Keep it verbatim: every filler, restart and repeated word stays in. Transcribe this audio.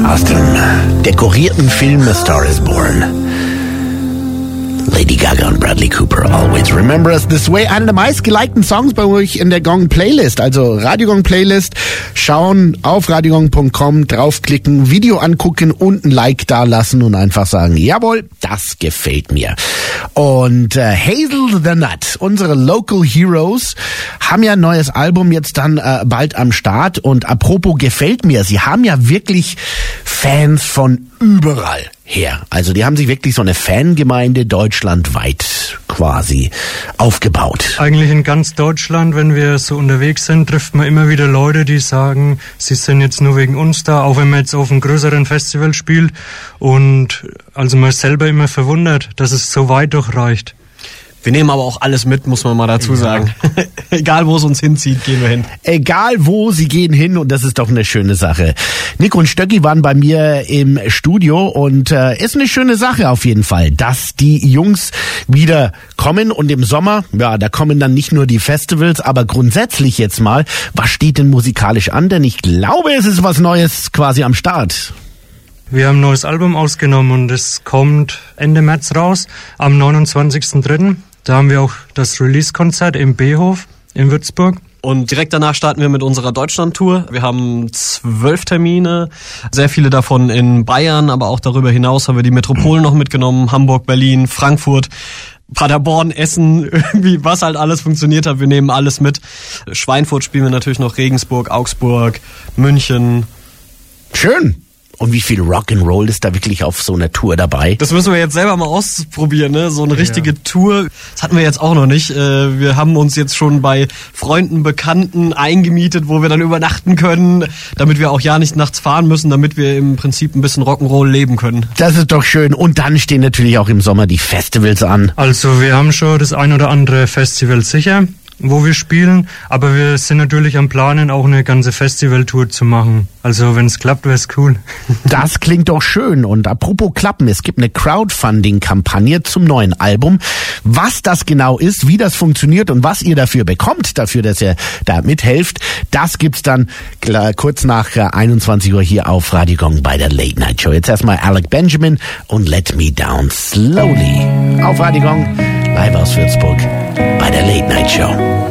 aus dem dekorierten Film A Star is Born. Lady Gaga und Bradley Cooper, Always Remember Us This Way. Einer der meistgelikten Songs bei euch in der Gong Playlist, also Radio Gong Playlist. Schauen auf radiogong punkt com, draufklicken, Video angucken und ein Like da lassen und einfach sagen, jawohl, das gefällt mir. Und äh, Hazel the Nut, unsere Local Heroes, haben ja ein neues Album jetzt dann äh, bald am Start. Und apropos gefällt mir, sie haben ja wirklich Fans von überall her. Also die haben sich wirklich so eine Fangemeinde deutschlandweit quasi aufgebaut. Eigentlich in ganz Deutschland, wenn wir so unterwegs sind, trifft man immer wieder Leute, die sagen, sie sind jetzt nur wegen uns da, auch wenn man jetzt auf einem größeren Festival spielt. Und also man ist selber immer verwundert, dass es so weit durchreicht. Wir nehmen aber auch alles mit, muss man mal dazu sagen. Ja. Egal, wo es uns hinzieht, gehen wir hin. Egal wo, sie gehen hin und das ist doch eine schöne Sache. Nick und Stöcki waren bei mir im Studio und äh, ist eine schöne Sache auf jeden Fall, dass die Jungs wieder kommen und im Sommer, ja, da kommen dann nicht nur die Festivals, aber grundsätzlich jetzt mal, was steht denn musikalisch an? Denn ich glaube, es ist was Neues quasi am Start. Wir haben ein neues Album ausgenommen und es kommt Ende März raus, am neunundzwanzigsten dritten Da haben wir auch das Release-Konzert im B-Hof in Würzburg. Und direkt danach starten wir mit unserer Deutschland-Tour. Wir haben zwölf Termine, sehr viele davon in Bayern, aber auch darüber hinaus haben wir die Metropolen noch mitgenommen, Hamburg, Berlin, Frankfurt, Paderborn, Essen, irgendwie was halt alles funktioniert hat. Wir nehmen alles mit. Schweinfurt spielen wir natürlich noch, Regensburg, Augsburg, München. Schön. Und wie viel Rock'n'Roll ist da wirklich auf so einer Tour dabei? Das müssen wir jetzt selber mal ausprobieren, ne? So eine richtige ja. Tour, das hatten wir jetzt auch noch nicht. Wir haben uns jetzt schon bei Freunden, Bekannten eingemietet, wo wir dann übernachten können, damit wir auch ja nicht nachts fahren müssen, damit wir im Prinzip ein bisschen Rock'n'Roll leben können. Das ist doch schön. Und dann stehen natürlich auch im Sommer die Festivals an. Also wir haben schon das ein oder andere Festival sicher, wo wir spielen, aber wir sind natürlich am Planen, auch eine ganze Festivaltour zu machen. Also wenn es klappt, wäre es cool. Das klingt doch schön. Und apropos Klappen, es gibt eine Crowdfunding-Kampagne zum neuen Album. Was das genau ist, wie das funktioniert und was ihr dafür bekommt, dafür, dass ihr da mithelft, das gibt's dann kurz nach einundzwanzig Uhr hier auf Radio Gong bei der Late Night Show. Jetzt erstmal Alec Benjamin und Let Me Down Slowly auf Radio Gong, live aus Würzburg bei der Late Night Show.